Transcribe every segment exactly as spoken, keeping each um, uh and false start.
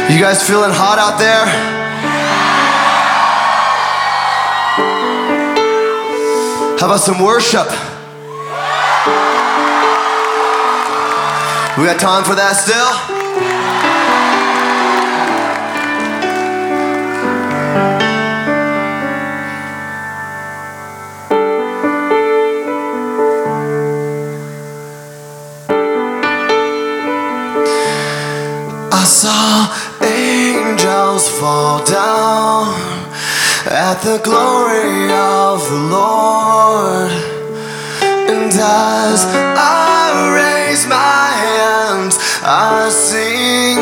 You guys feeling hot out there? How about some worship? We got time for that still? I saw angels fall down at the glory of the Lord, and as I raise my hands, I sing.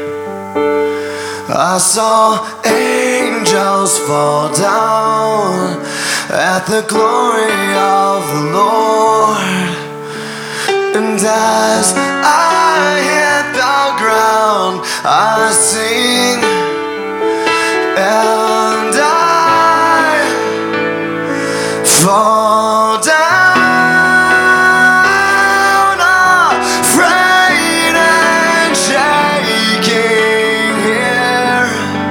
I saw angels fall down at the glory of the Lord, and as I hit the ground, I sing, and I fall down, afraid and shaking here,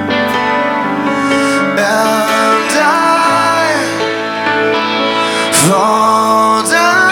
and I fall down.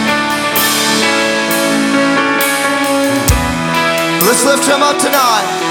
Let's lift him up tonight.